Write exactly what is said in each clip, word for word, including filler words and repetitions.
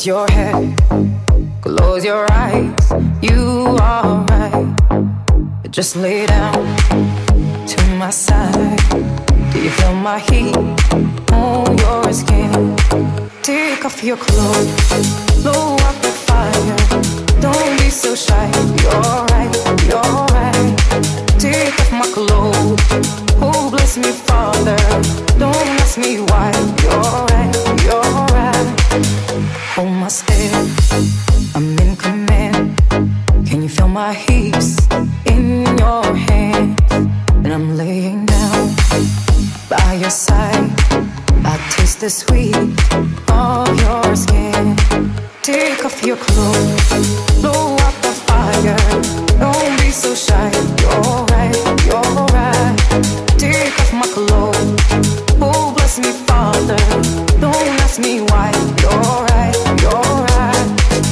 your head, close your eyes. You are right. Just lay down to my side. Do you feel my heat on your skin? Take off your clothes, blow out the fire. Don't be so shy. You're right, you're right. Take off my clothes. Oh, bless me, Father. Don't ask me why. You're right, you're right. Hold my step, I'm in command. Can you feel my hips in your hands? And I'm laying down by your side. I taste the sweet of your skin. Take off your clothes, blow out the fire. Don't be so shy. You're right, you're right. Take off my clothes. Oh, bless me, Father. Don't ask me why. You're right, you're right.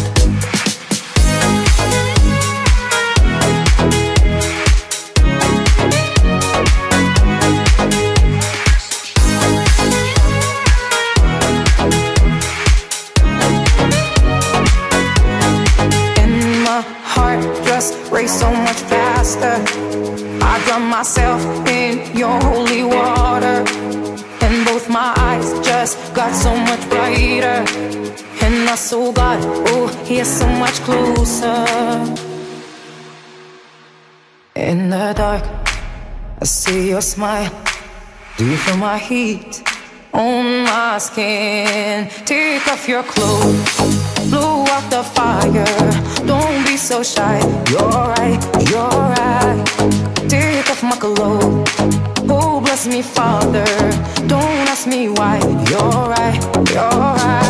Race so much faster. I drown myself in your holy water, and both my eyes just got so much brighter. And I saw God, oh, He's so much closer. In the dark, I see your smile. Do you feel my heat on my skin? Take off your clothes, blow out the fire. Don't be so shy. You're right, you're right. Take off my clothes. Oh, bless me, Father. Don't ask me why. You're right, you're right.